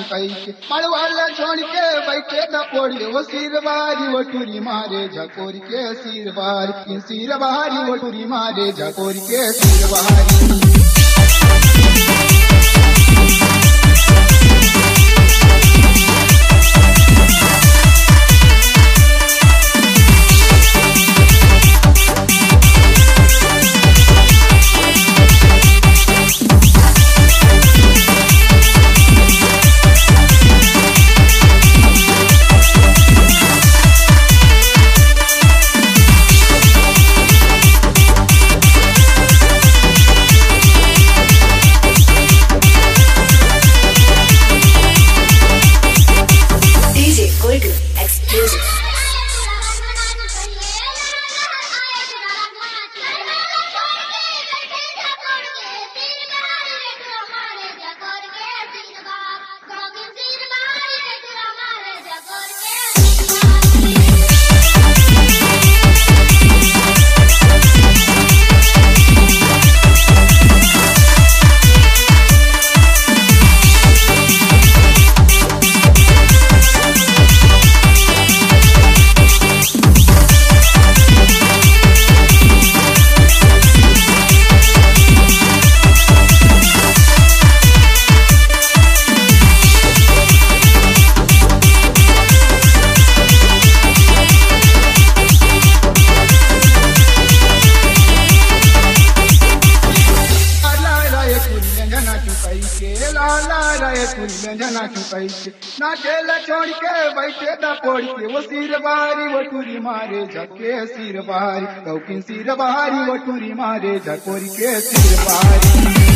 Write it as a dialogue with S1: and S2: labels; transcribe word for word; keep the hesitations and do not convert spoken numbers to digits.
S1: चुकाई के मड़वाला छोड़ के बैठे न पोड़िए वो सिर बारी वो टूरी मारे झकोर के सिर बारी सिर बारी वो टूरी मारे झकोर के सिर बारी। व्यंजना चुकाई के नाचेला छोड़ के बैठे दा पोड़ के वो सिर बारी वो टूरी मारे झके सिर बारी कौकिन सिर बारी वो टूरी मारे झकोर के सिर बारी।